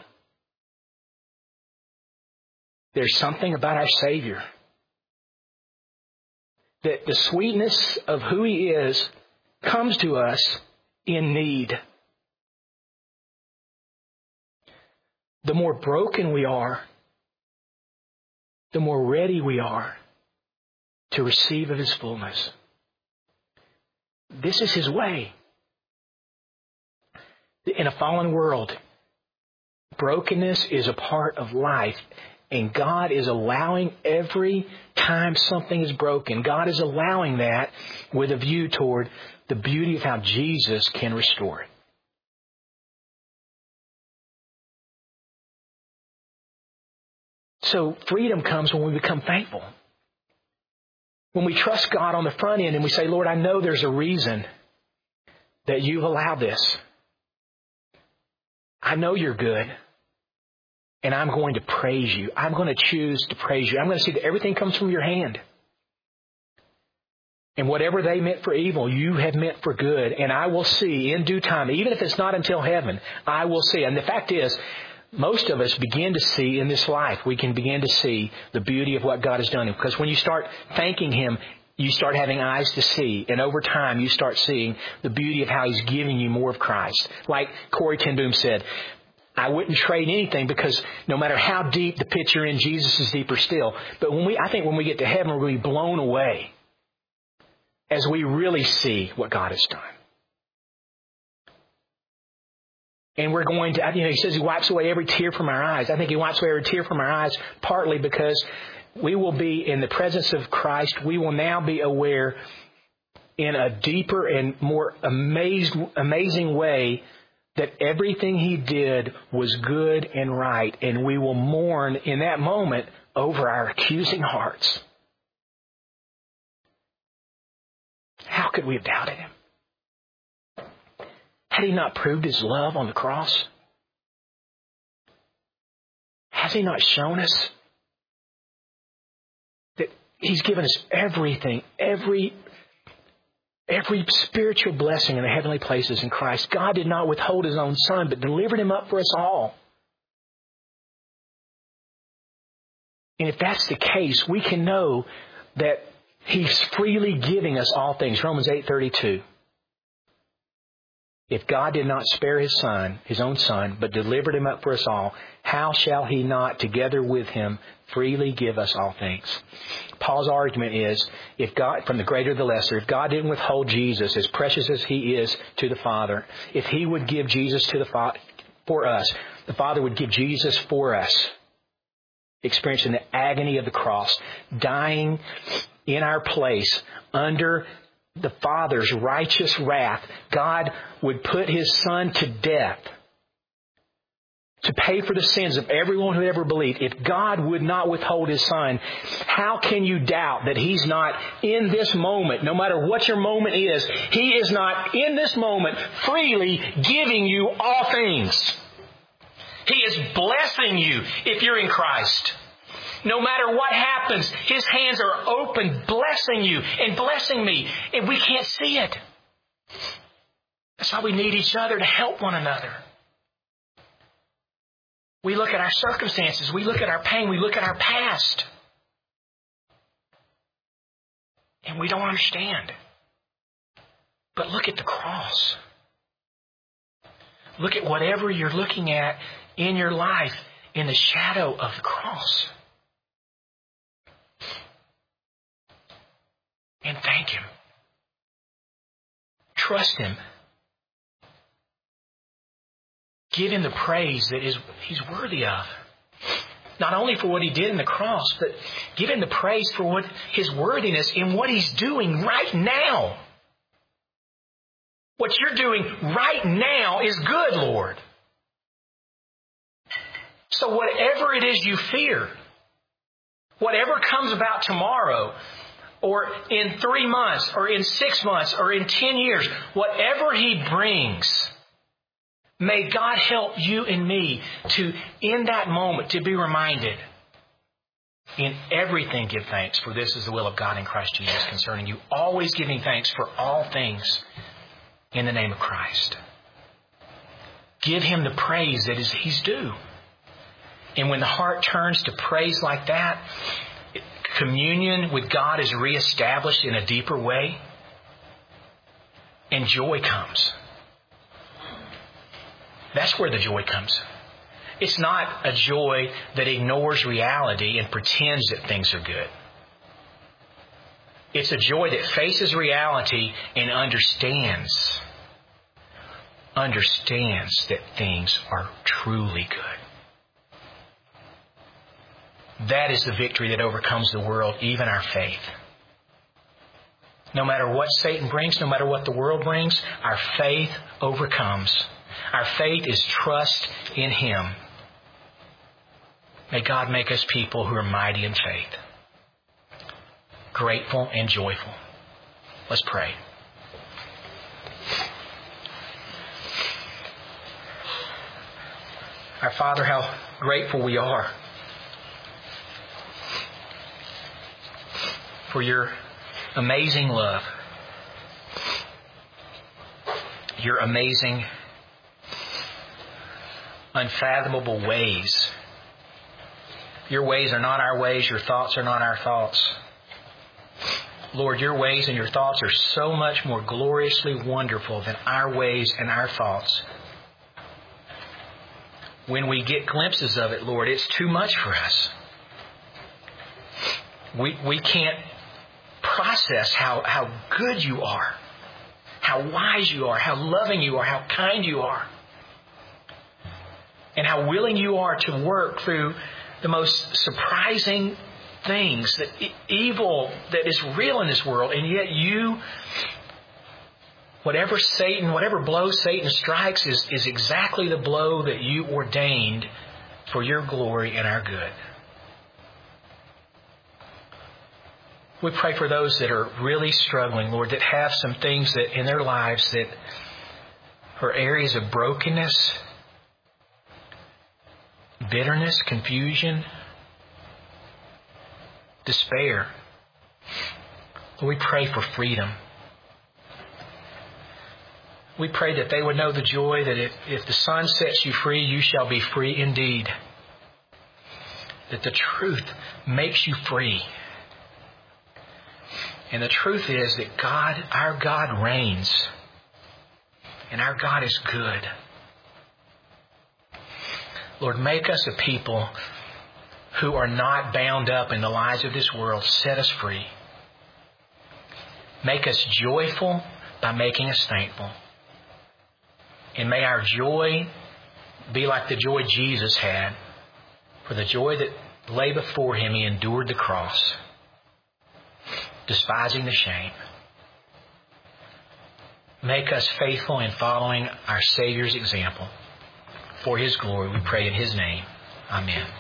There's something about our Savior that the sweetness of who He is comes to us in need. The more broken we are, the more ready we are to receive of His fullness. This is His way. In a fallen world, brokenness is a part of life. And God is allowing every time something is broken, God is allowing that with a view toward the beauty of how Jesus can restore it. So freedom comes when we become thankful. When we trust God on the front end and we say, Lord, I know there's a reason that You've allowed this. I know You're good. And I'm going to praise You. I'm going to choose to praise You. I'm going to see that everything comes from Your hand. And whatever they meant for evil, You have meant for good. And I will see in due time, even if it's not until heaven, I will see. And the fact is, most of us begin to see in this life, we can begin to see the beauty of what God has done. Because when you start thanking Him, you start having eyes to see. And over time, you start seeing the beauty of how He's giving you more of Christ. Like Corrie ten Boom said, I wouldn't trade anything, because no matter how deep the pit you're in, Jesus is deeper still. But when we, I think when we get to heaven, we're going to be blown away as we really see what God has done. And we're going to, you know, He says He wipes away every tear from our eyes. I think He wipes away every tear from our eyes partly because we will be in the presence of Christ. We will now be aware in a deeper and more amazed, amazing way that everything He did was good and right. And we will mourn in that moment over our accusing hearts. How could we have doubted Him? Had He not proved His love on the cross? Has He not shown us that He's given us everything, every, every spiritual blessing in the heavenly places in Christ? God did not withhold His own Son, but delivered Him up for us all. And if that's the case, we can know that He's freely giving us all things. Romans eight thirty-two. If God did not spare His Son, His own Son, but delivered Him up for us all, how shall He not, together with Him, freely give us all things? Paul's argument is, if God, from the greater to the lesser, if God didn't withhold Jesus, as precious as He is to the Father, if He would give Jesus to the Father for us, the Father would give Jesus for us, experiencing the agony of the cross, dying in our place under the Father's righteous wrath. God would put His Son to death to pay for the sins of everyone who ever believed. If God would not withhold His Son, how can you doubt that He's not in this moment, no matter what your moment is, He is not in this moment freely giving you all things. He is blessing you if you're in Christ. No matter what happens, His hands are open, blessing you and blessing me, and we can't see it. That's why we need each other to help one another. We look at our circumstances, we look at our pain, we look at our past, and we don't understand. But look at the cross. Look at whatever you're looking at in your life in the shadow of the cross. And thank Him. Trust Him. Give Him the praise that is He's worthy of. Not only for what He did in the cross, but give Him the praise for what His worthiness in what He's doing right now. What you're doing right now is good, Lord. So whatever it is you fear, whatever comes about tomorrow, or in three months, or in six months, or in ten years, whatever He brings, may God help you and me to, in that moment, to be reminded, in everything give thanks, for this is the will of God in Christ Jesus concerning you. Always giving thanks for all things in the name of Christ. Give Him the praise that is He's due. And when the heart turns to praise like that, communion with God is reestablished in a deeper way, and joy comes. That's where the joy comes. It's not a joy that ignores reality and pretends that things are good. It's a joy that faces reality and understands, understands that things are truly good. That is the victory that overcomes the world, even our faith. No matter what Satan brings, no matter what the world brings, our faith overcomes. Our faith is trust in Him. May God make us people who are mighty in faith, grateful and joyful. Let's pray. Our Father, how grateful we are for Your amazing love, Your amazing, unfathomable ways. Your ways are not our ways. Your thoughts are not our thoughts. Lord, Your ways and Your thoughts are so much more gloriously wonderful than our ways and our thoughts. When we get glimpses of it, Lord, it's too much for us. We we can't process how, how good You are, how wise You are, how loving You are, how kind You are, and how willing You are to work through the most surprising things, that evil that is real in this world, and yet You, whatever Satan, whatever blow Satan strikes is, is exactly the blow that You ordained for Your glory and our good. We pray for those that are really struggling, Lord, that have some things that in their lives that are areas of brokenness, bitterness, confusion, despair. Lord, we pray for freedom. We pray that they would know the joy that if, if the Son sets you free, you shall be free indeed. That the truth makes you free. And the truth is that God, our God reigns. And our God is good. Lord, make us a people who are not bound up in the lies of this world. Set us free. Make us joyful by making us thankful. And may our joy be like the joy Jesus had. For the joy that lay before Him, He endured the cross, despising the shame. Make us faithful in following our Savior's example. For His glory, we pray in His name. Amen.